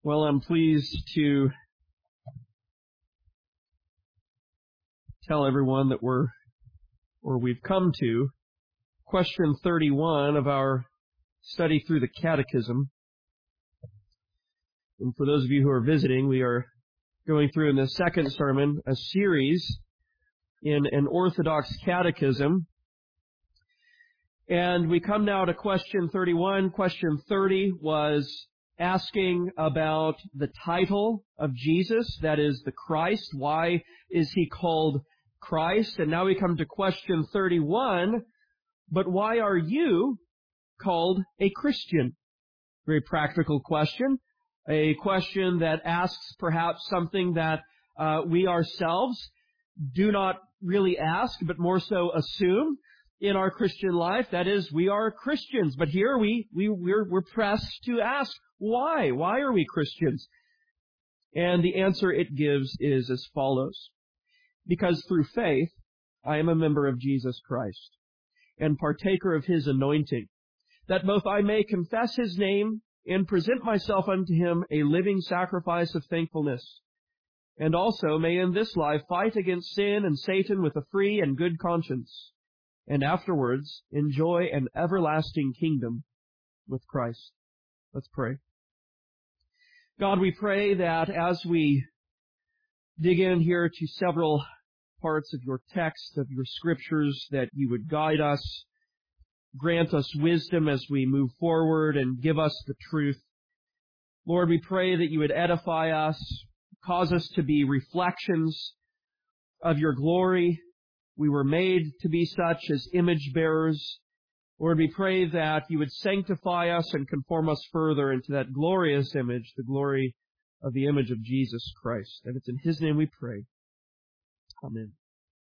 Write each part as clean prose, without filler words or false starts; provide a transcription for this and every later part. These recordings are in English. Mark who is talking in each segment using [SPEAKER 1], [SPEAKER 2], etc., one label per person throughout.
[SPEAKER 1] Well, I'm pleased to tell everyone that we've come to question 31 of our study through the Catechism. And for those of you who are visiting, we are going through in the second sermon a series in an Orthodox Catechism. And we come now to question 31. Question 30 was asking about the title of Jesus, that is the Christ. Why is he called Christ? And now we come to question 31. But why are you called a Christian? Very practical question. A question that asks perhaps something that we ourselves do not really ask, but more so assume in our Christian life. That is, we are Christians. But here we're pressed to ask, why? Why are we Christians? And the answer it gives is as follows. Because through faith, I am a member of Jesus Christ and partaker of his anointing, that both I may confess his name and present myself unto him a living sacrifice of thankfulness, and also may in this life fight against sin and Satan with a free and good conscience, and afterwards enjoy an everlasting kingdom with Christ. Let's pray. God, we pray that as we dig in here to several parts of your text, of your scriptures, that you would guide us, grant us wisdom as we move forward, and give us the truth. Lord, we pray that you would edify us, cause us to be reflections of your glory. We were made to be such as image bearers. Lord, we pray that you would sanctify us and conform us further into that glorious image, the glory of the image of Jesus Christ. And it's in his name we pray. Amen.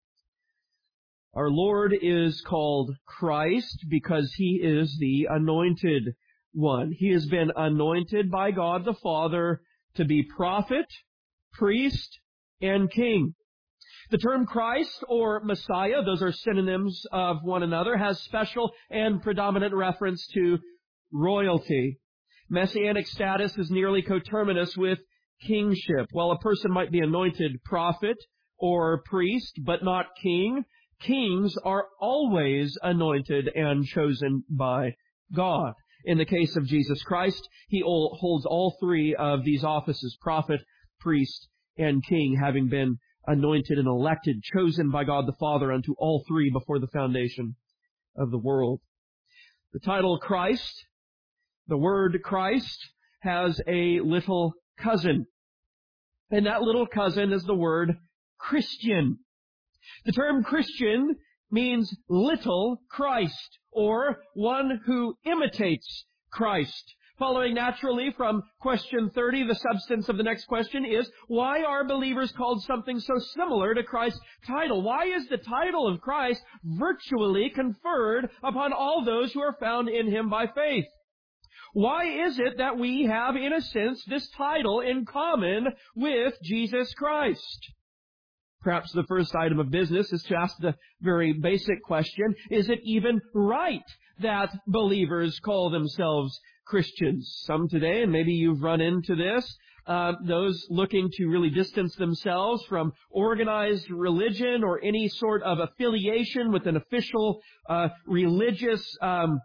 [SPEAKER 1] Our Lord is called Christ because he is the anointed one. He has been anointed by God the Father to be prophet, priest, and king. The term Christ or Messiah, those are synonyms of one another, has special and predominant reference to royalty. Messianic status is nearly coterminous with kingship. While a person might be anointed prophet or priest, but not king, kings are always anointed and chosen by God. In the case of Jesus Christ, he holds all three of these offices, prophet, priest, and king, having been anointed and elected, chosen by God the Father unto all three before the foundation of the world. The title Christ, the word Christ, has a little cousin. And that little cousin is the word Christian. The term Christian means little Christ, or one who imitates Christ. Following naturally from question 30, the substance of the next question is, why are believers called something so similar to Christ's title? Why is the title of Christ virtually conferred upon all those who are found in him by faith? Why is it that we have, in a sense, this title in common with Jesus Christ? Perhaps the first item of business is to ask the very basic question, is it even right that believers call themselves Christians? Some today, and maybe you've run into this, those looking to really distance themselves from organized religion or any sort of affiliation with an official religious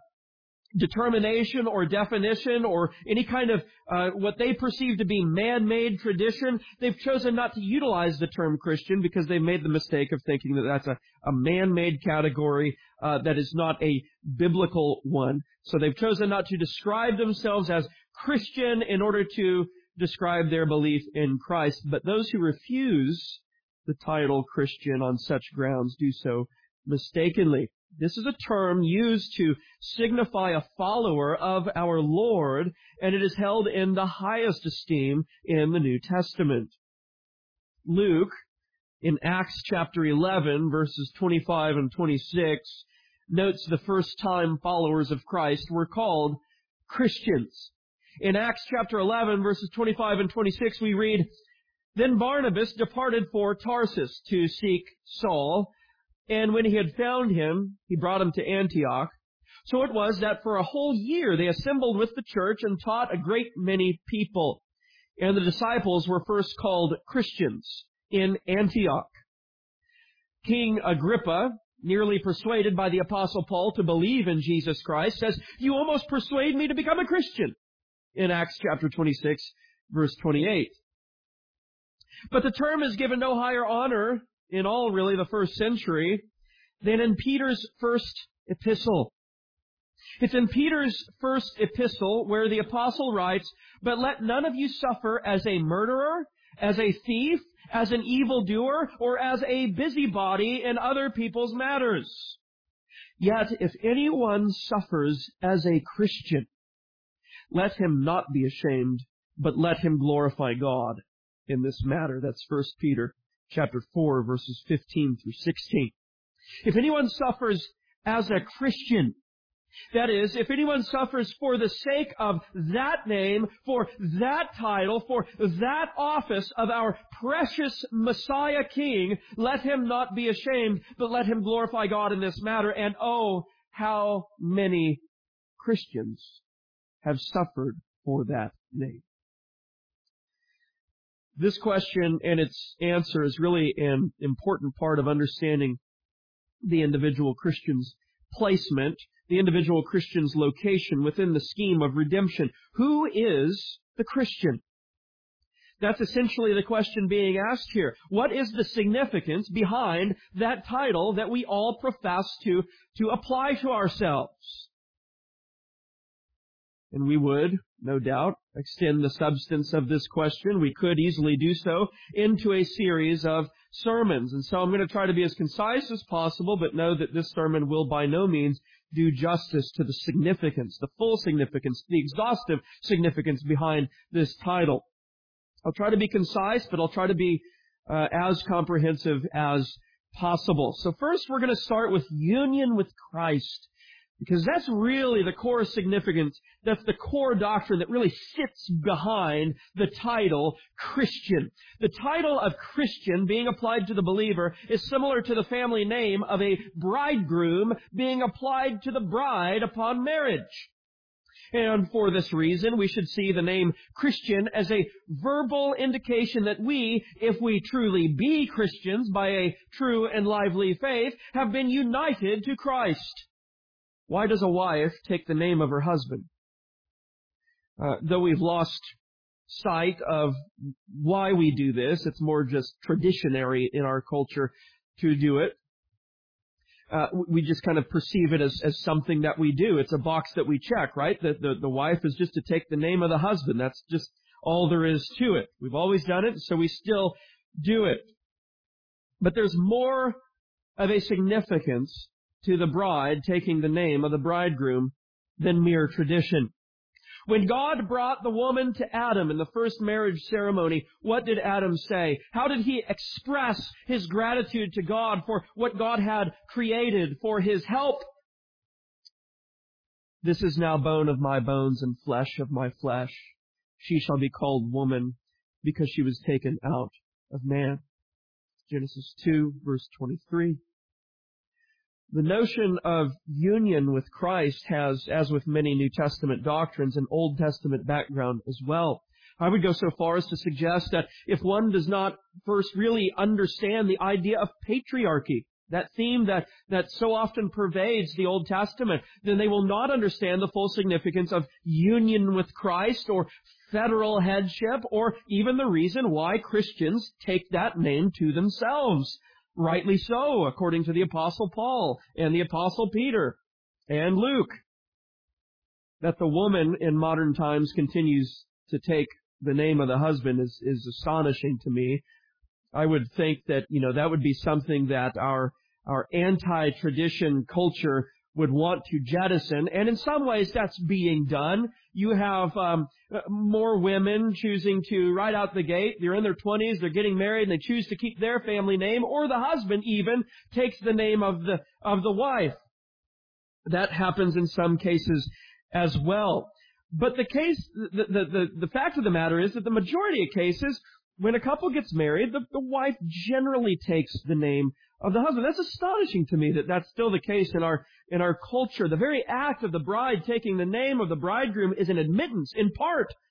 [SPEAKER 1] determination or definition or any kind of what they perceive to be man-made tradition. They've chosen not to utilize the term Christian because they've made the mistake of thinking that that's a man-made category that is not a biblical one. So they've chosen not to describe themselves as Christian in order to describe their belief in Christ. But those who refuse the title Christian on such grounds do so mistakenly. This is a term used to signify a follower of our Lord, and it is held in the highest esteem in the New Testament. Luke, in Acts chapter 11, verses 25 and 26, notes the first-time followers of Christ were called Christians. In Acts chapter 11, verses 25 and 26, we read, Then Barnabas departed for Tarsus to seek Saul, and when he had found him, he brought him to Antioch. So it was that for a whole year they assembled with the church and taught a great many people. and the disciples were first called Christians in Antioch. King Agrippa, nearly persuaded by the Apostle Paul to believe in Jesus Christ, says, "You almost persuade me to become a Christian," in Acts chapter 26, verse 28. But the term is given no higher honor in all, really, the first century than in Peter's first epistle. It's in Peter's first epistle where the apostle writes, "But let none of you suffer as a murderer, as a thief, as an evildoer, or as a busybody in other people's matters. Yet if anyone suffers as a Christian, let him not be ashamed, but let him glorify God in this matter." That's 1 Peter chapter 4, verses 15 through 16. If anyone suffers as a Christian, that is, if anyone suffers for the sake of that name, for that title, for that office of our precious Messiah King, let him not be ashamed, but let him glorify God in this matter. And oh, how many Christians have suffered for that name. This question and its answer is really an important part of understanding the individual Christian's placement, the individual Christian's location within the scheme of redemption. Who is the Christian? That's essentially the question being asked here. What is the significance behind that title that we all profess to apply to ourselves? And we would, no doubt, extend the substance of this question. We could easily do so into a series of sermons. And so I'm going to try to be as concise as possible, but know that this sermon will by no means do justice to the significance, the full significance, the exhaustive significance behind this title. I'll try to be concise, but I'll try to be as comprehensive as possible. So first we're going to start with union with Christ, because that's really the core significance, that's the core doctrine that really sits behind the title Christian. The title of Christian being applied to the believer is similar to the family name of a bridegroom being applied to the bride upon marriage. And for this reason, we should see the name Christian as a verbal indication that we, if we truly be Christians by a true and lively faith, have been united to Christ. Why does a wife take the name of her husband? Though we've lost sight of why we do this, it's more just traditionary in our culture to do it. We just kind of perceive it as something that we do. It's a box that we check, right? The wife is just to take the name of the husband. That's just all there is to it. We've always done it, so we still do it. But there's more of a significance to the bride taking the name of the bridegroom than mere tradition. When God brought the woman to Adam in the first marriage ceremony, what did Adam say? How did he express his gratitude to God for what God had created, for his help? "This is now bone of my bones and flesh of my flesh. She shall be called woman because she was taken out of man." Genesis 2, verse 23. The notion of union with Christ has, as with many New Testament doctrines, an Old Testament background as well. I would go so far as to suggest that if one does not first really understand the idea of patriarchy, that theme that so often pervades the Old Testament, then they will not understand the full significance of union with Christ or federal headship, or even the reason why Christians take that name to themselves. Rightly so, according to the Apostle Paul and the Apostle Peter and Luke. That the woman in modern times continues to take the name of the husband is astonishing to me. I would think that, that would be something that our anti-tradition culture would want to jettison. And in some ways that's being done. You have more women choosing to, right out the gate, they're in their 20s, they're getting married, and they choose to keep their family name, or the husband even takes the name of the wife. That happens in some cases as well. But the fact of the matter is that the majority of cases, when a couple gets married, the wife generally takes the name of the husband. That's astonishing to me that that's still the case in our culture. The very act of the bride taking the name of the bridegroom is an admittance, in part,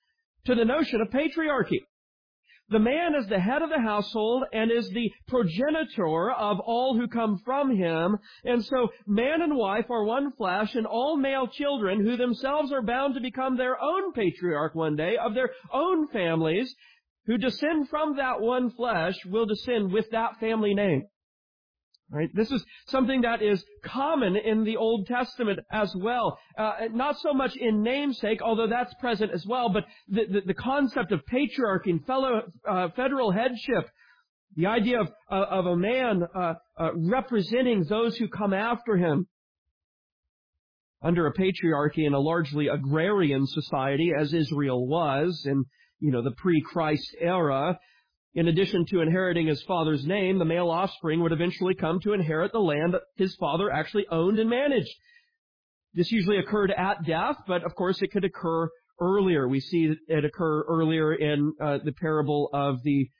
[SPEAKER 1] to the notion of patriarchy. The man is the head of the household and is the progenitor of all who come from him. And so man and wife are one flesh, and all male children who themselves are bound to become their own patriarch one day of their own families, who descend from that one flesh, will descend with that family name. Right? This is something that is common in the Old Testament as well. Not so much in namesake, although that's present as well, but the concept of patriarchy and federal headship, the idea of a man representing those who come after him under a patriarchy in a largely agrarian society, as Israel was in the pre-Christ era. In addition to inheriting his father's name, the male offspring would eventually come to inherit the land that his father actually owned and managed. This usually occurred at death, but of course it could occur earlier. We see it occur earlier in the parable of the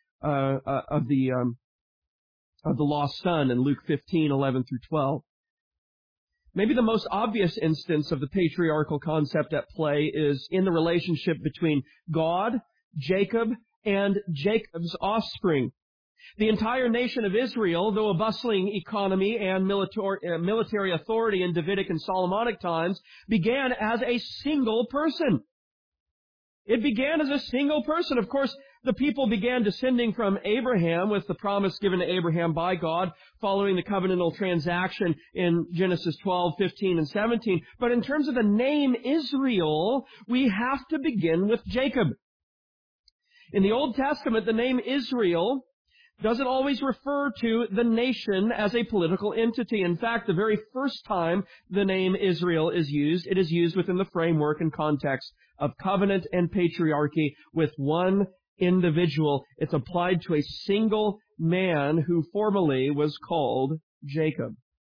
[SPEAKER 1] lost son in Luke 15:11 through 12. Maybe the most obvious instance of the patriarchal concept at play is in the relationship between God, Jacob, and Jacob's offspring. The entire nation of Israel, though a bustling economy and military authority in Davidic and Solomonic times, began as a single person. It began as a single person. Of course, the people began descending from Abraham with the promise given to Abraham by God following the covenantal transaction in Genesis 12, 15, and 17. But in terms of the name Israel, we have to begin with Jacob. In the Old Testament, the name Israel doesn't always refer to the nation as a political entity. In fact, the very first time the name Israel is used, it is used within the framework and context of covenant and patriarchy with one individual. It's applied to a single man who formerly was called Jacob.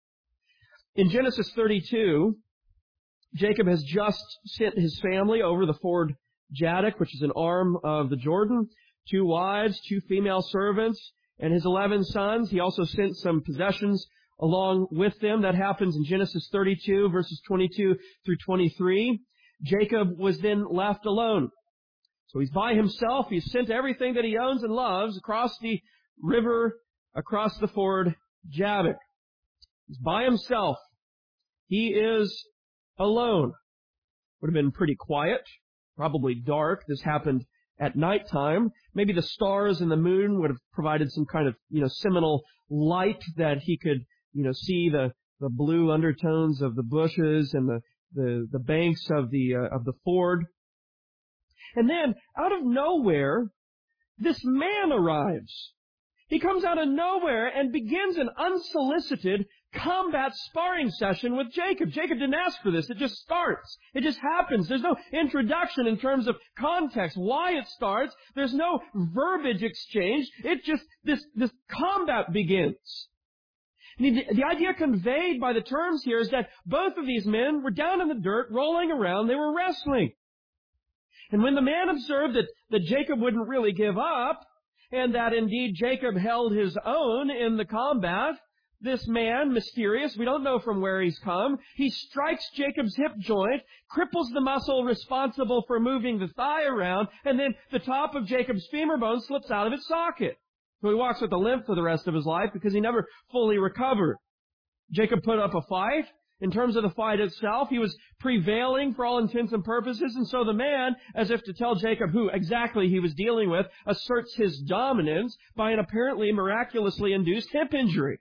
[SPEAKER 1] In Genesis 32, Jacob has just sent his family over the ford Jabbok, which is an arm of the Jordan, 2 wives, 2 female servants, and his 11 sons. He also sent some possessions along with them. That happens in Genesis 32, verses 22 through 23. Jacob was then left alone. So he's by himself. He's sent everything that he owns and loves across the river, across the ford Jabbok. He's by himself. He is alone. Would have been pretty quiet. Probably dark. This happened at nighttime. Maybe the stars and the moon would have provided some kind of, seminal light that he could, see the blue undertones of the bushes and the banks of the ford. And then, out of nowhere, this man arrives. He comes out of nowhere and begins an unsolicited combat sparring session with Jacob. Jacob didn't ask for this. It just starts. It just happens. There's no introduction in terms of context, why it starts. There's no verbiage exchange. This combat begins. The idea conveyed by the terms here is that both of these men were down in the dirt, rolling around. They were wrestling. And when the man observed that Jacob wouldn't really give up, and that indeed Jacob held his own in the combat, this man, mysterious, we don't know from where he's come, he strikes Jacob's hip joint, cripples the muscle responsible for moving the thigh around, and then the top of Jacob's femur bone slips out of its socket. So he walks with a limp for the rest of his life because he never fully recovered. Jacob put up a fight. In terms of the fight itself, he was prevailing for all intents and purposes, and so the man, as if to tell Jacob who exactly he was dealing with, asserts his dominance by an apparently miraculously induced hip injury.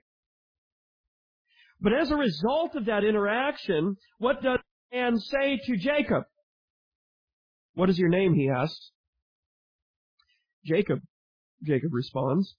[SPEAKER 1] But as a result of that interaction, what does the man say to Jacob? What is your name, he asks. Jacob, Jacob responds.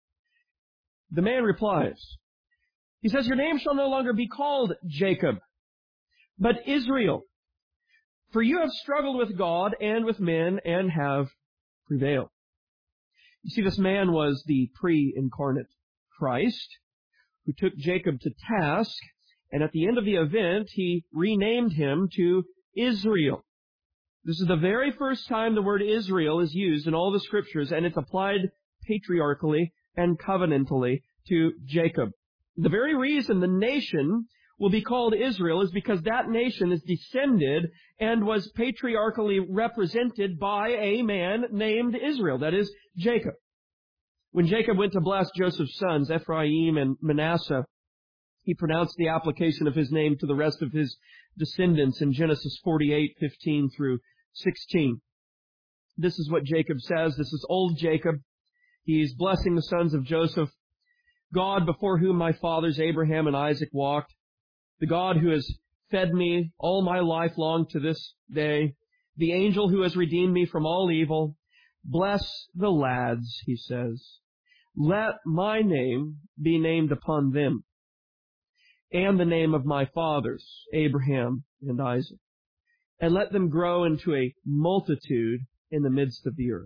[SPEAKER 1] The man replies. He says, your name shall no longer be called Jacob, but Israel. For you have struggled with God and with men and have prevailed. You see, this man was the pre-incarnate Christ who took Jacob to task, and at the end of the event, he renamed him to Israel. This is the very first time the word Israel is used in all the Scriptures, and it's applied patriarchally and covenantally to Jacob. The very reason the nation will be called Israel is because that nation is descended and was patriarchally represented by a man named Israel, that is, Jacob. When Jacob went to bless Joseph's sons, Ephraim and Manasseh, he pronounced the application of his name to the rest of his descendants in Genesis 48:15 through 16. This is what Jacob says. This is old Jacob. He's blessing the sons of Joseph. God before whom my fathers Abraham and Isaac walked, the God who has fed me all my life long to this day, the angel who has redeemed me from all evil, bless the lads, he says. Let my name be named upon them, and the name of my fathers, Abraham and Isaac, and let them grow into a multitude in the midst of the earth.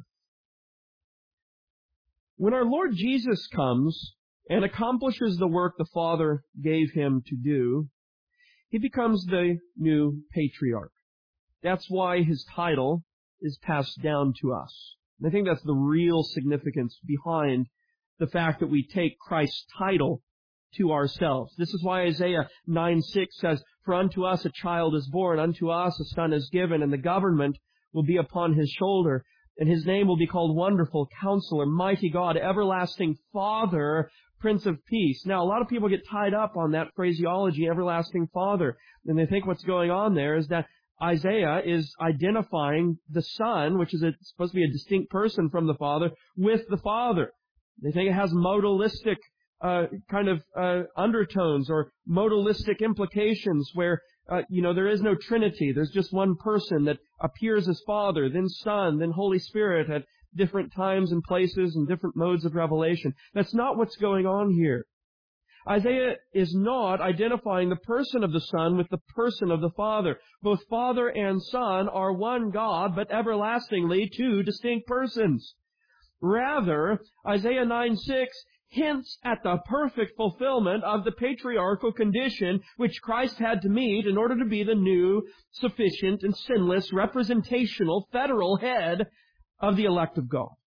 [SPEAKER 1] When our Lord Jesus comes and accomplishes the work the Father gave him to do, he becomes the new patriarch. That's why his title is passed down to us. And I think that's the real significance behind the fact that we take Christ's title to ourselves. This is why Isaiah 9:6 says, "For unto us a child is born, unto us a son is given, and the government will be upon his shoulder, and his name will be called Wonderful, Counselor, Mighty God, Everlasting Father, Prince of Peace." Now, a lot of people get tied up on that phraseology, Everlasting Father, and they think what's going on there is that Isaiah is identifying the Son, which is supposed to be a distinct person from the Father, with the Father. They think it has modalistic undertones or modalistic implications where, there is no Trinity. There's just one person that appears as Father, then Son, then Holy Spirit at different times and places and different modes of revelation. That's not what's going on here. Isaiah is not identifying the person of the Son with the person of the Father. Both Father and Son are one God, but everlastingly two distinct persons. Rather, Isaiah 9:6 hints at the perfect fulfillment of the patriarchal condition which Christ had to meet in order to be the new, sufficient, and sinless, representational, federal head of the elect of God.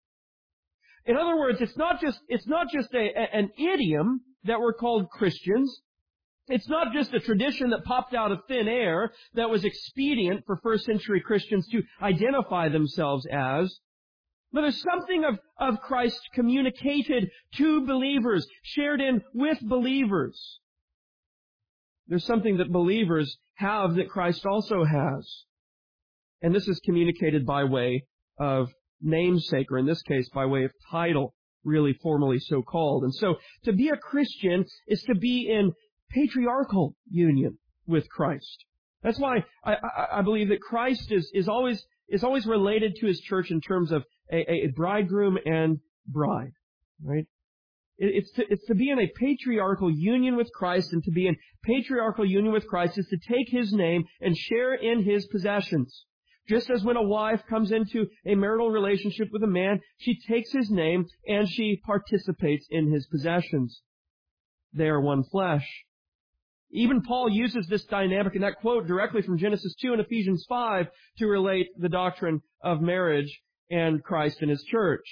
[SPEAKER 1] In other words, it's not just an idiom that we're called Christians. It's not just a tradition that popped out of thin air that was expedient for first century Christians to identify themselves as. But there's something of Christ communicated to believers, shared in with believers. There's something that believers have that Christ also has. And this is communicated by way of namesake, or in this case, by way of title, really formally so called. And so, to be a Christian is to be in patriarchal union with Christ. That's why I believe that Christ is always related to his church in terms of a bridegroom and bride, right? It's to be in a patriarchal union with Christ, and to be in patriarchal union with Christ is to take his name and share in his possessions. Just as when a wife comes into a marital relationship with a man, she takes his name and she participates in his possessions. They are one flesh. Even Paul uses this dynamic in that quote directly from Genesis 2 and Ephesians 5 to relate the doctrine of marriage and Christ and his church.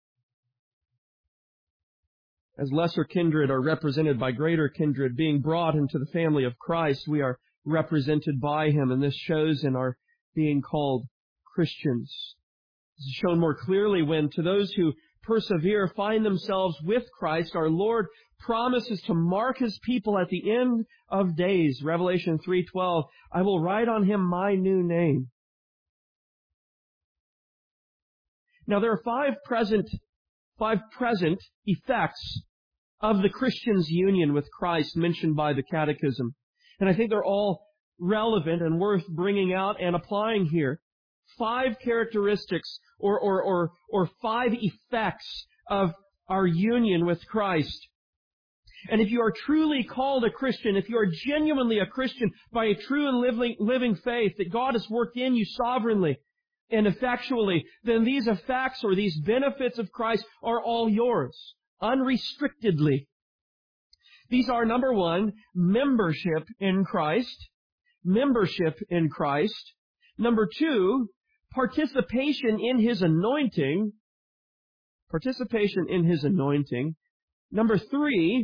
[SPEAKER 1] As lesser kindred are represented by greater kindred, being brought into the family of Christ, we are represented by him, and this shows in our being called Christians. This is shown more clearly when, to those who persevere, find themselves with Christ, our Lord promises to mark his people at the end of days. Revelation 3:12, "I will write on him my new name." Now, there are five present effects of the Christian's union with Christ mentioned by the Catechism. And I think they're all relevant and worth bringing out and applying here. 5 characteristics or 5 effects of our union with Christ. And if you are truly called a Christian, if you are genuinely a Christian by a true and living faith that God has worked in you sovereignly and effectually, then these effects or these benefits of Christ are all yours, unrestrictedly. These are, number 1, membership in Christ. Membership in Christ. Number 2, participation in his anointing. Participation in his anointing. Number 3,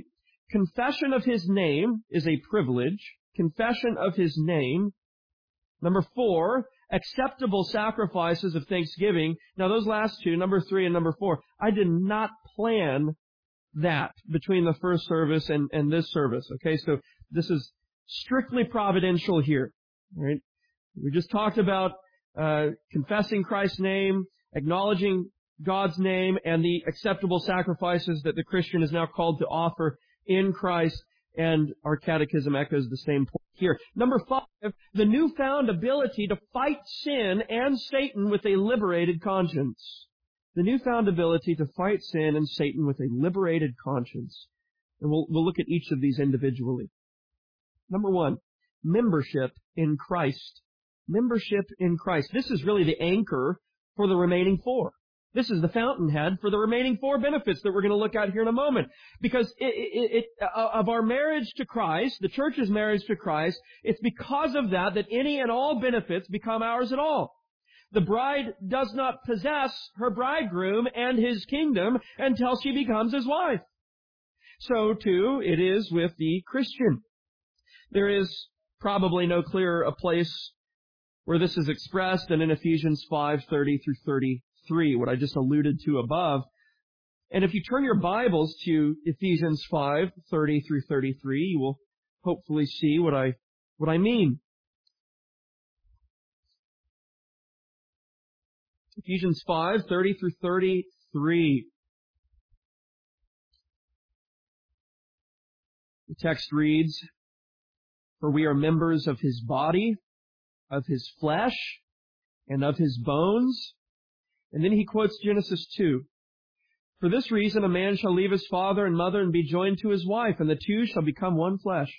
[SPEAKER 1] confession of His name is a privilege. Confession of His name. Number 4, acceptable sacrifices of thanksgiving. Now those last two, number 3 and number 4, I did not plan that between the first service and this service. Okay, so this is strictly providential here. All right? We just talked about confessing Christ's name, acknowledging God's name, and the acceptable sacrifices that the Christian is now called to offer in Christ, and our catechism echoes the same point here. Number 5, the newfound ability to fight sin and Satan with a liberated conscience. The newfound ability to fight sin and Satan with a liberated conscience. And we'll look at each of these individually. Number 1, membership in Christ. Membership in Christ. This is really the anchor for the remaining 4. This is the fountainhead for the remaining 4 benefits that we're going to look at here in a moment. Because of our marriage to Christ, the church's marriage to Christ, it's because of that any and all benefits become ours at all. The bride does not possess her bridegroom and his kingdom until she becomes his wife. So, too, it is with the Christian. There is probably no clearer a place where this is expressed than in Ephesians 5:30 through 33, what I just alluded to above. And if you turn your Bibles to Ephesians 5:30 through 33, you will hopefully see what I mean. Ephesians 5:30 through 33. The text reads, "For we are members of His body, of His flesh, and of His bones." And then he quotes Genesis 2. "For this reason a man shall leave his father and mother and be joined to his wife, and the two shall become one flesh."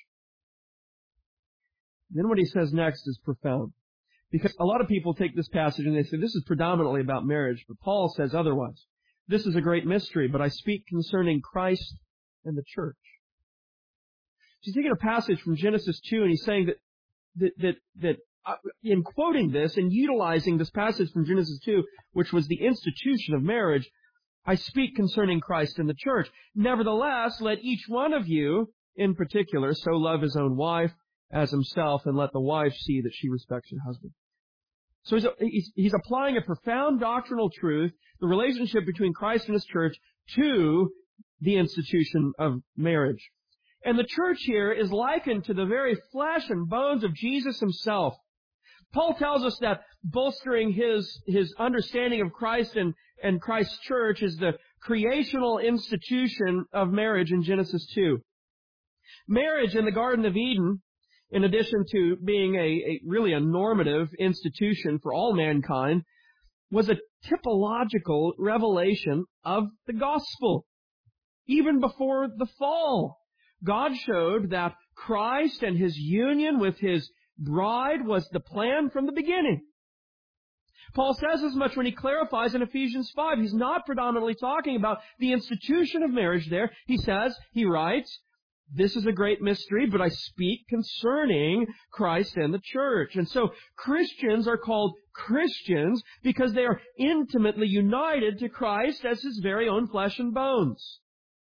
[SPEAKER 1] Then what he says next is profound. Because a lot of people take this passage and they say, this is predominantly about marriage, but Paul says otherwise. This is a great mystery, but I speak concerning Christ and the church. So he's taking a passage from Genesis 2 and he's saying that in quoting this and utilizing this passage from Genesis 2, which was the institution of marriage, I speak concerning Christ and the church. Nevertheless, let each one of you, in particular, so love his own wife as himself, and let the wife see that she respects her husband. So he's applying a profound doctrinal truth, the relationship between Christ and His church, to the institution of marriage. And the church here is likened to the very flesh and bones of Jesus Himself. Paul tells us that bolstering his understanding of Christ and Christ's church is the creational institution of marriage in Genesis 2. Marriage in the Garden of Eden, in addition to being really a normative institution for all mankind, was a typological revelation of the gospel. Even before the fall, God showed that Christ and His union with His bride was the plan from the beginning. Paul says as much when he clarifies in Ephesians 5. He's not predominantly talking about the institution of marriage there. He writes, "This is a great mystery, but I speak concerning Christ and the church." And so Christians are called Christians because they are intimately united to Christ as His very own flesh and bones.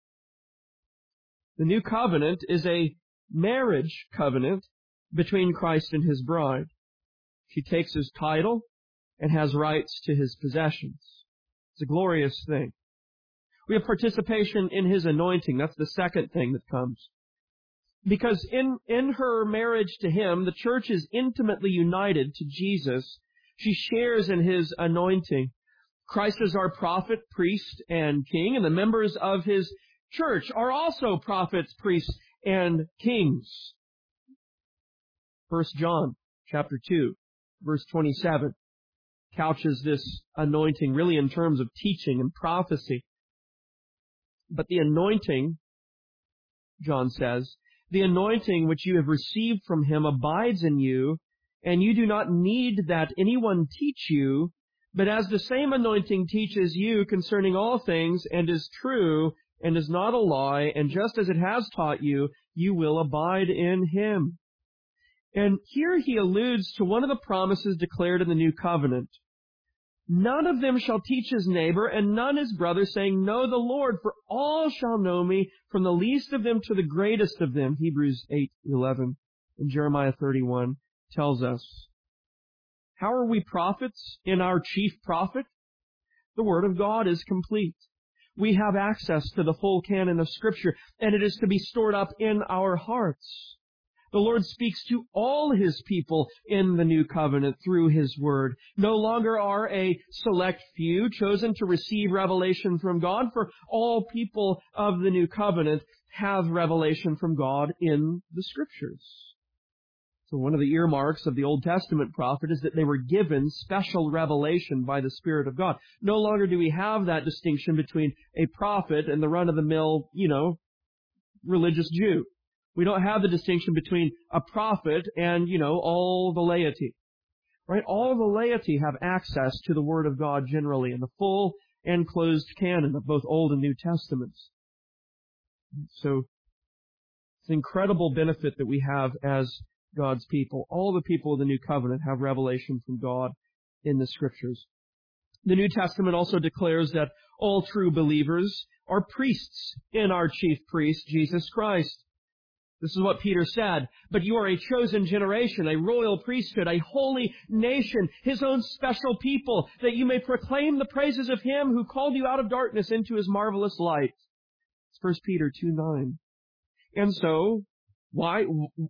[SPEAKER 1] The new covenant is a marriage covenant between Christ and His bride. She takes His title and has rights to His possessions. It's a glorious thing. We have participation in His anointing. That's the second thing that comes. Because in her marriage to Him, the church is intimately united to Jesus. She shares in His anointing. Christ is our prophet, priest, and king, and the members of His church are also prophets, priests, and kings. 1 John chapter 2, verse 27 couches this anointing really in terms of teaching and prophecy. But the anointing, John says, the anointing which you have received from Him abides in you, and you do not need that anyone teach you, but as the same anointing teaches you concerning all things, and is true, and is not a lie, and just as it has taught you, you will abide in Him. And here he alludes to one of the promises declared in the New Covenant. None of them shall teach his neighbor, and none his brother, saying, Know the Lord, for all shall know me, from the least of them to the greatest of them. Hebrews 8:11 and Jeremiah 31 tells us. How are we prophets in our chief prophet? The Word of God is complete. We have access to the full canon of Scripture, and it is to be stored up in our hearts. The Lord speaks to all His people in the new covenant through His Word. No longer are a select few chosen to receive revelation from God, for all people of the new covenant have revelation from God in the Scriptures. So one of the earmarks of the Old Testament prophet is that they were given special revelation by the Spirit of God. No longer do we have that distinction between a prophet and the run-of-the-mill, religious Jew. We don't have the distinction between a prophet and, all the laity. Right? All the laity have access to the Word of God generally in the full and closed canon of both Old and New Testaments. So, it's an incredible benefit that we have as God's people. All the people of the New Covenant have revelation from God in the Scriptures. The New Testament also declares that all true believers are priests in our chief priest, Jesus Christ. This is what Peter said, but you are a chosen generation, a royal priesthood, a holy nation, His own special people, that you may proclaim the praises of Him who called you out of darkness into His marvelous light. It's 1 Peter 2:9. And so, why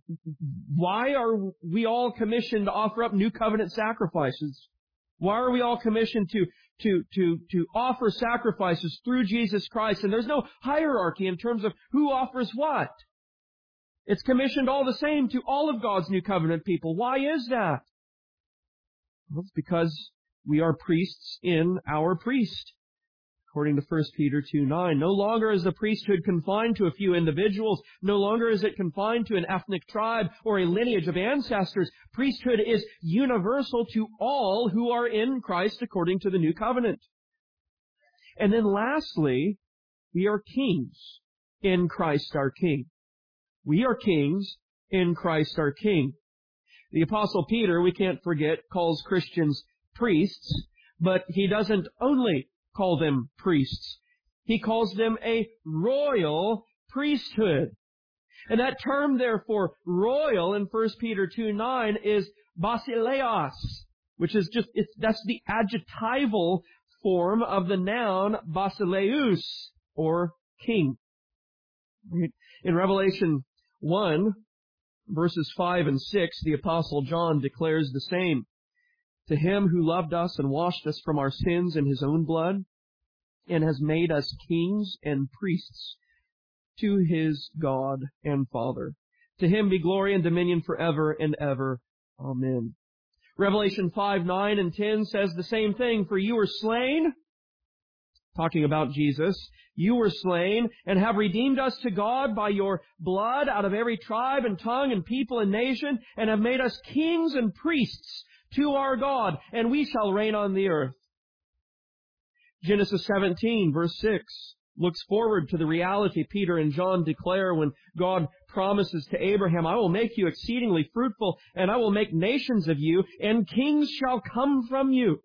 [SPEAKER 1] are we all commissioned to offer up new covenant sacrifices? Why are we all commissioned to offer sacrifices through Jesus Christ? And there's no hierarchy in terms of who offers what. It's commissioned all the same to all of God's new covenant people. Why is that? Well, it's because we are priests in our priest. According to 1 Peter 2:9, no longer is the priesthood confined to a few individuals. No longer is it confined to an ethnic tribe or a lineage of ancestors. Priesthood is universal to all who are in Christ according to the new covenant. And then lastly, we are kings in Christ our King. We are kings in Christ our King. The Apostle Peter, we can't forget, calls Christians priests, but he doesn't only call them priests. He calls them a royal priesthood. And that term, therefore, royal in 1 Peter 2:9 is basileos, which is that's the adjectival form of the noun basileus, or king. In Revelation 1, verses 5 and 6, the Apostle John declares the same. To Him who loved us and washed us from our sins in His own blood, and has made us kings and priests to His God and Father. To Him be glory and dominion forever and ever. Amen. Revelation 5:9 and 10 says the same thing. For you were slain, talking about Jesus, you were slain and have redeemed us to God by your blood out of every tribe and tongue and people and nation, and have made us kings and priests to our God, and we shall reign on the earth. Genesis 17, verse 6, looks forward to the reality Peter and John declare when God promises to Abraham, I will make you exceedingly fruitful, and I will make nations of you, and kings shall come from you.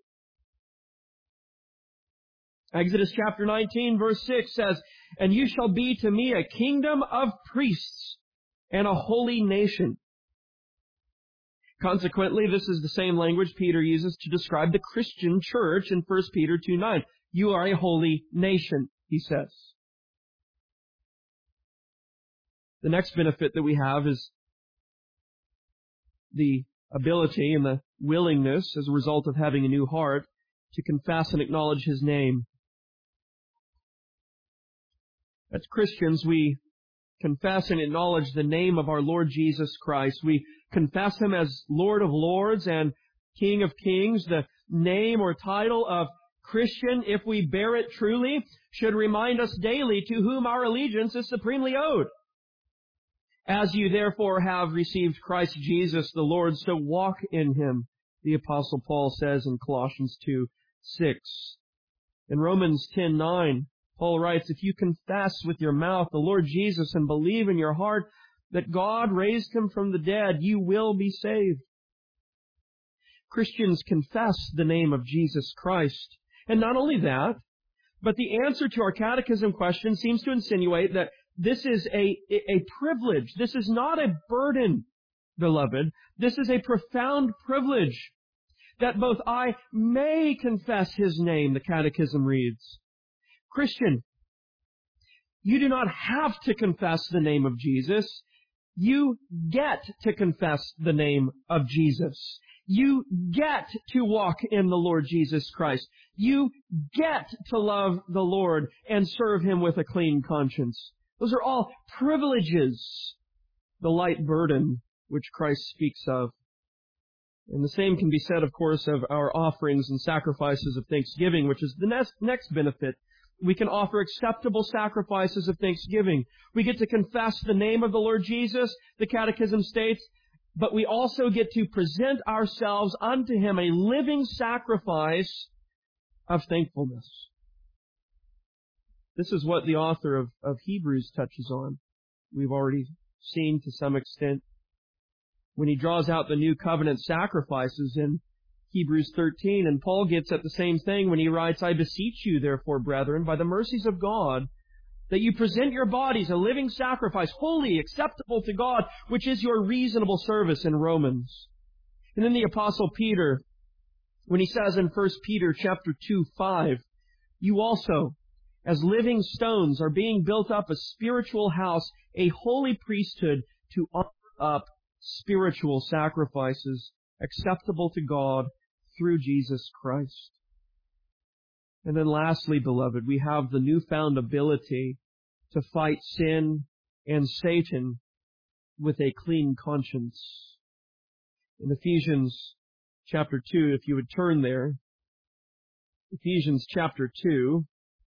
[SPEAKER 1] Exodus chapter 19, verse 6 says, And you shall be to me a kingdom of priests and a holy nation. Consequently, this is the same language Peter uses to describe the Christian church in 1 Peter 2:9. You are a holy nation, he says. The next benefit that we have is the ability and the willingness, as a result of having a new heart, to confess and acknowledge His name. As Christians, we confess and acknowledge the name of our Lord Jesus Christ. We confess Him as Lord of Lords and King of Kings. The name or title of Christian, if we bear it truly, should remind us daily to whom our allegiance is supremely owed. As you therefore have received Christ Jesus the Lord, so walk in Him, the Apostle Paul says in Colossians 2:6. In Romans 10:9, Paul writes, If you confess with your mouth the Lord Jesus and believe in your heart that God raised Him from the dead, you will be saved. Christians confess the name of Jesus Christ. And not only that, but the answer to our catechism question seems to insinuate that this is a privilege. This is not a burden, beloved. This is a profound privilege that both I may confess His name, the catechism reads. Christian, you do not have to confess the name of Jesus. You get to confess the name of Jesus. You get to walk in the Lord Jesus Christ. You get to love the Lord and serve Him with a clean conscience. Those are all privileges, the light burden which Christ speaks of. And the same can be said, of course, of our offerings and sacrifices of thanksgiving, which is the next benefit. We can offer acceptable sacrifices of thanksgiving. We get to confess the name of the Lord Jesus, the Catechism states, but we also get to present ourselves unto Him a living sacrifice of thankfulness. This is what the author of Hebrews touches on. We've already seen to some extent when he draws out the new covenant sacrifices in Hebrews 13, and Paul gets at the same thing when he writes, I beseech you, therefore, brethren, by the mercies of God, that you present your bodies a living sacrifice, holy, acceptable to God, which is your reasonable service in Romans. And then the Apostle Peter, when he says in 1 Peter chapter 2:5, you also, as living stones, are being built up a spiritual house, a holy priesthood, to offer up spiritual sacrifices acceptable to God through Jesus Christ. And then lastly, beloved, we have the newfound ability to fight sin and Satan with a clean conscience. In Ephesians chapter 2, if you would turn there, Ephesians chapter 2,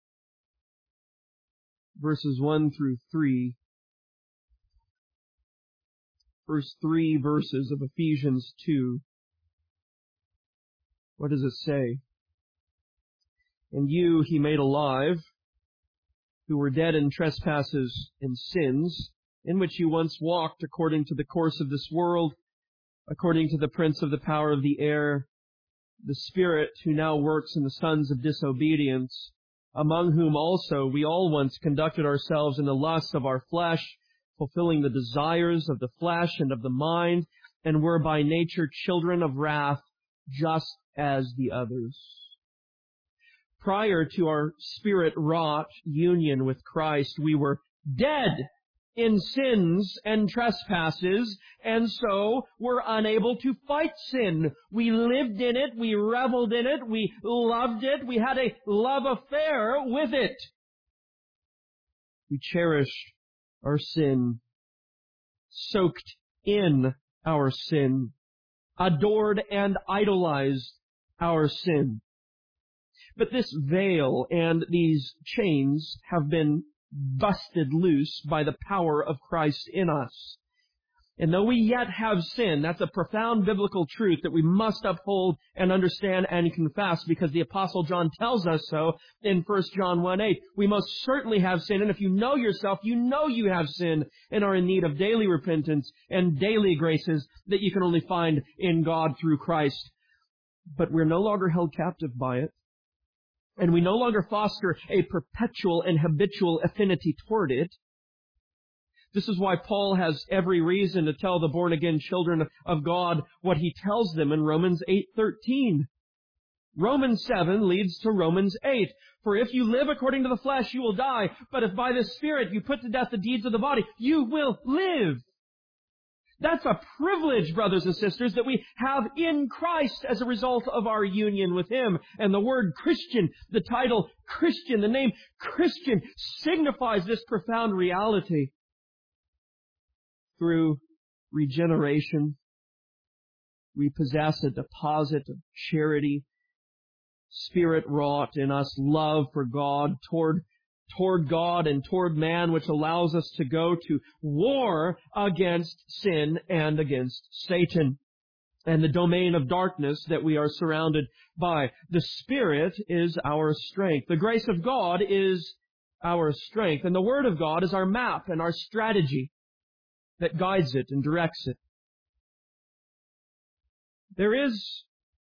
[SPEAKER 1] verses 1 through 3. First 3 verses of Ephesians 2. What does it say? And you He made alive, who were dead in trespasses and sins, in which you once walked according to the course of this world, according to the prince of the power of the air, the Spirit who now works in the sons of disobedience, among whom also we all once conducted ourselves in the lusts of our flesh, fulfilling the desires of the flesh and of the mind, and were by nature children of wrath, just as the others. Prior to our Spirit-wrought union with Christ, we were dead in sins and trespasses, and so were unable to fight sin. We lived in it, we reveled in it, we loved it, we had a love affair with it. We cherished our sin, soaked in our sin, adored and idolized our sin. But this veil and these chains have been busted loose by the power of Christ in us. And though we yet have sin, that's a profound biblical truth that we must uphold and understand and confess, because the Apostle John tells us so in 1 John 1:8. We most certainly have sin, and if you know yourself, you know you have sin and are in need of daily repentance and daily graces that you can only find in God through Christ. But we're no longer held captive by it, and we no longer foster a perpetual and habitual affinity toward it. This is why Paul has every reason to tell the born-again children of God what he tells them in Romans 8:13. Romans 7 leads to Romans 8. For if you live according to the flesh, you will die. But if by the Spirit you put to death the deeds of the body, you will live. That's a privilege, brothers and sisters, that we have in Christ as a result of our union with Him. And the word Christian, the title Christian, the name Christian signifies this profound reality. Through regeneration, we possess a deposit of charity, Spirit-wrought in us love for God, toward God and toward man, which allows us to go to war against sin and against Satan and the domain of darkness that we are surrounded by. The Spirit is our strength. The grace of God is our strength. And the Word of God is our map and our strategy that guides it and directs it. There is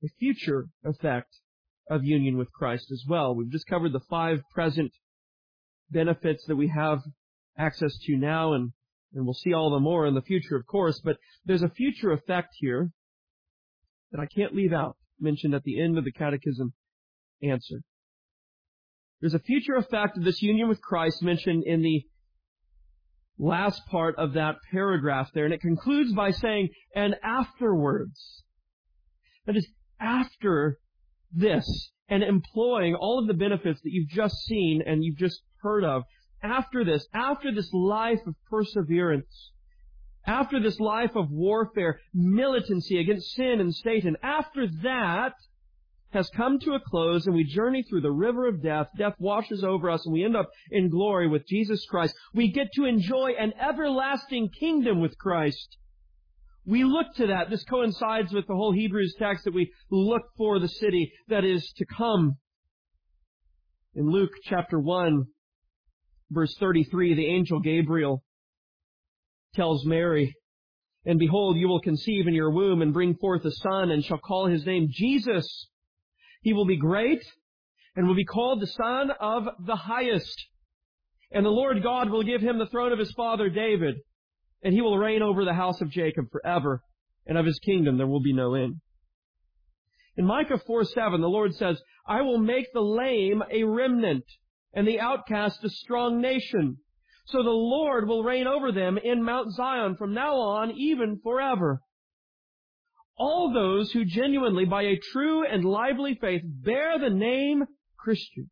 [SPEAKER 1] a future effect of union with Christ as well. We've just covered the 5 present benefits that we have access to now, and we'll see all the more in the future, of course, but there's a future effect here that I can't leave out, mentioned at the end of the catechism answer. There's a future effect of this union with Christ mentioned in the last part of that paragraph there, and it concludes by saying, and afterwards. That is, after this, and employing all of the benefits that you've just seen and you've just heard of, after this life of perseverance, after this life of warfare, militancy against sin and Satan, after that has come to a close and we journey through the river of death, death washes over us and we end up in glory with Jesus Christ, we get to enjoy an everlasting kingdom with Christ. We look to that. This coincides with the whole Hebrews text that we look for the city that is to come. In Luke chapter 1, verse 33, the angel Gabriel tells Mary, and behold, you will conceive in your womb and bring forth a son and shall call his name Jesus. He will be great and will be called the Son of the Highest. And the Lord God will give him the throne of his father David, and he will reign over the house of Jacob forever, and of his kingdom there will be no end. In Micah 4:7, the Lord says, I will make the lame a remnant, and the outcast a strong nation. So the Lord will reign over them in Mount Zion from now on, even forever. All those who genuinely, by a true and lively faith, bear the name Christian,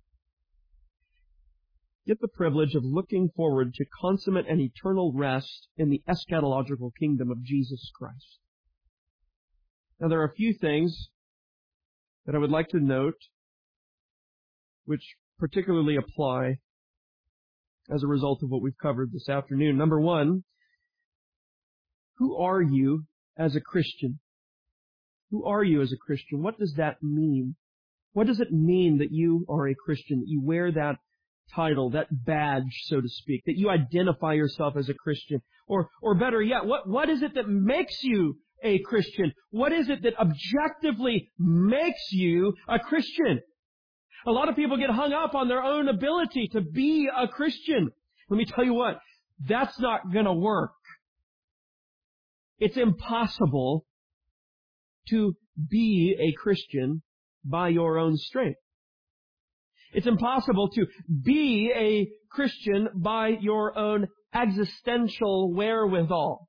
[SPEAKER 1] get the privilege of looking forward to consummate and eternal rest in the eschatological kingdom of Jesus Christ. Now, there are a few things that I would like to note which particularly apply as a result of what we've covered this afternoon. Number one, who are you as a Christian? Who are you as a Christian? What does that mean? What does it mean that you are a Christian, that you wear that title, that badge, so to speak, that you identify yourself as a Christian? Or better yet, what is it that makes you a Christian? What is it that objectively makes you a Christian? A lot of people get hung up on their own ability to be a Christian. Let me tell you what, that's not going to work. It's impossible to be a Christian by your own strength. It's impossible to be a Christian by your own existential wherewithal.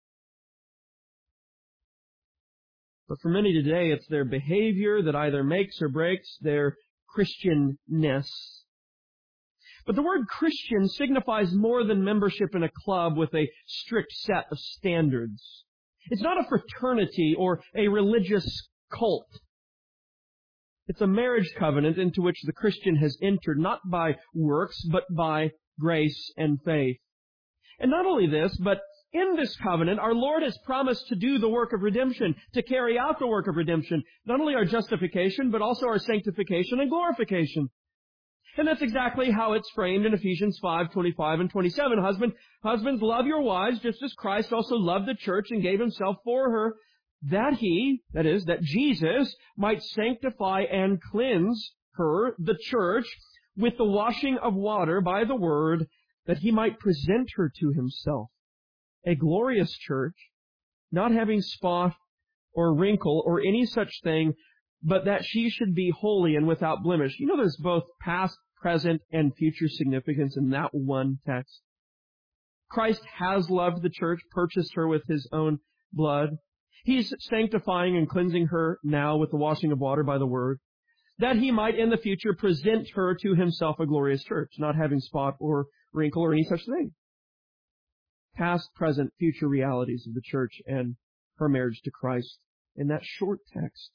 [SPEAKER 1] But for many today, it's their behavior that either makes or breaks their Christianness. But the word Christian signifies more than membership in a club with a strict set of standards. It's not a fraternity or a religious cult. It's a marriage covenant into which the Christian has entered not by works, but by grace and faith. And not only this, but in this covenant, our Lord has promised to do the work of redemption, to carry out the work of redemption, not only our justification, but also our sanctification and glorification. And that's exactly how it's framed in Ephesians 5:25 and 27. Husbands, love your wives, just as Christ also loved the church and gave himself for her, that Jesus might sanctify and cleanse her, the church, with the washing of water by the word, that he might present her to himself, a glorious church, not having spot or wrinkle or any such thing, but that she should be holy and without blemish. You know, there's both past, present, and future significance in that one text. Christ has loved the church, purchased her with his own blood. He's sanctifying and cleansing her now with the washing of water by the word, that he might in the future present her to himself a glorious church, not having spot or wrinkle or any such thing. Past, present, future realities of the church and her marriage to Christ in that short text.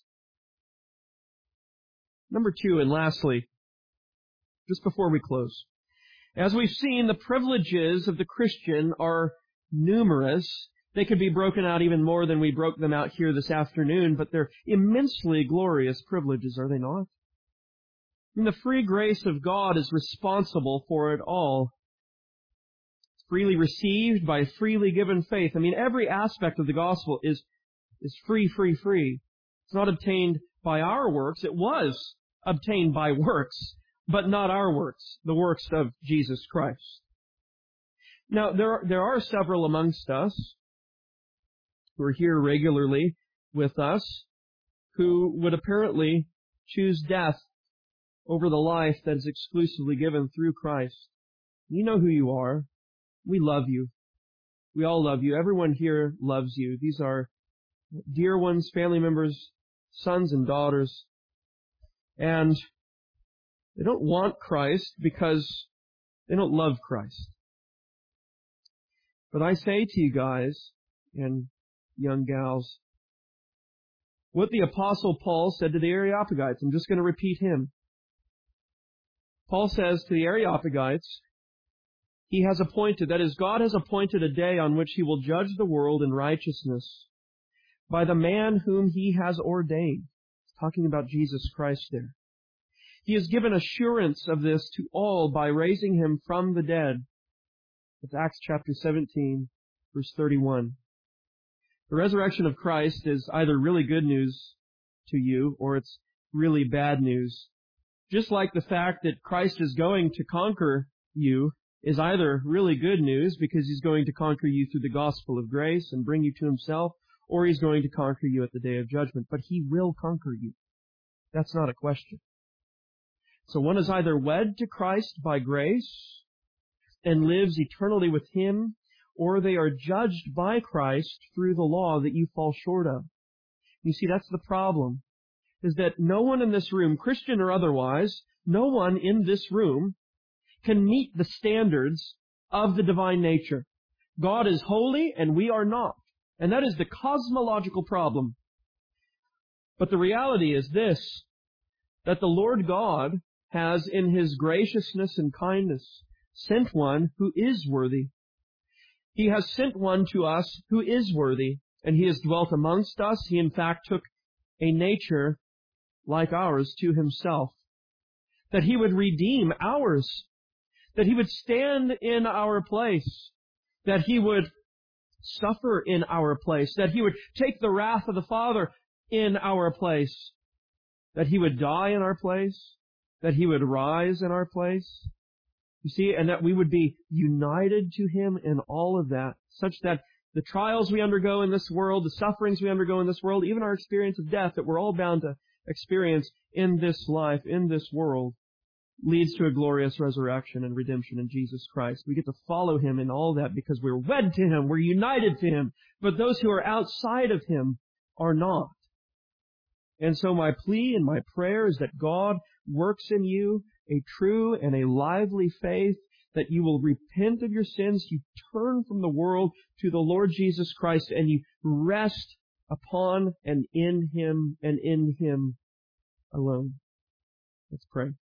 [SPEAKER 1] Number two, and lastly, just before we close, as we've seen, the privileges of the Christian are numerous. They could be broken out even more than we broke them out here this afternoon, but they're immensely glorious privileges, are they not? And the free grace of God is responsible for it all. It's freely received by freely given faith. I mean, every aspect of the gospel is free. It's not obtained by our works. It was obtained by works, but not our works, the works of Jesus Christ. Now, there are several amongst us who are here regularly with us who would apparently choose death over the life that is exclusively given through Christ. You know who you are. We love you. We all love you. Everyone here loves you. These are dear ones, family members, sons and daughters. And they don't want Christ because they don't love Christ. But I say to you guys and young gals, what the Apostle Paul said to the Areopagites, I'm just going to repeat him. Paul says to the Areopagites, He has appointed, that is, God has appointed a day on which He will judge the world in righteousness by the man whom He has ordained. He's talking about Jesus Christ there. He has given assurance of this to all by raising Him from the dead. It's Acts chapter 17, verse 31. The resurrection of Christ is either really good news to you or it's really bad news. Just like the fact that Christ is going to conquer you is either really good news because He's going to conquer you through the gospel of grace and bring you to Himself, or He's going to conquer you at the day of judgment. But He will conquer you. That's not a question. So one is either wed to Christ by grace and lives eternally with Him, or they are judged by Christ through the law that you fall short of. You see, that's the problem, is that no one in this room, Christian or otherwise, no one in this room can meet the standards of the divine nature. God is holy and we are not. And that is the cosmological problem. But the reality is this, that the Lord God has, in His graciousness and kindness, sent one who is worthy. He has sent one to us who is worthy, and He has dwelt amongst us. He, in fact, took a nature like ours to Himself, that He would redeem ours, that He would stand in our place, that He would suffer in our place, that He would take the wrath of the Father in our place, that He would die in our place, that He would rise in our place. You see, and that we would be united to Him in all of that, such that the trials we undergo in this world, the sufferings we undergo in this world, even our experience of death that we're all bound to experience in this life, in this world, leads to a glorious resurrection and redemption in Jesus Christ. We get to follow Him in all that because we're wed to Him, we're united to Him. But those who are outside of Him are not. And so my plea and my prayer is that God works in you a true and a lively faith, that you will repent of your sins, you turn from the world to the Lord Jesus Christ, and you rest upon and in Him alone. Let's pray.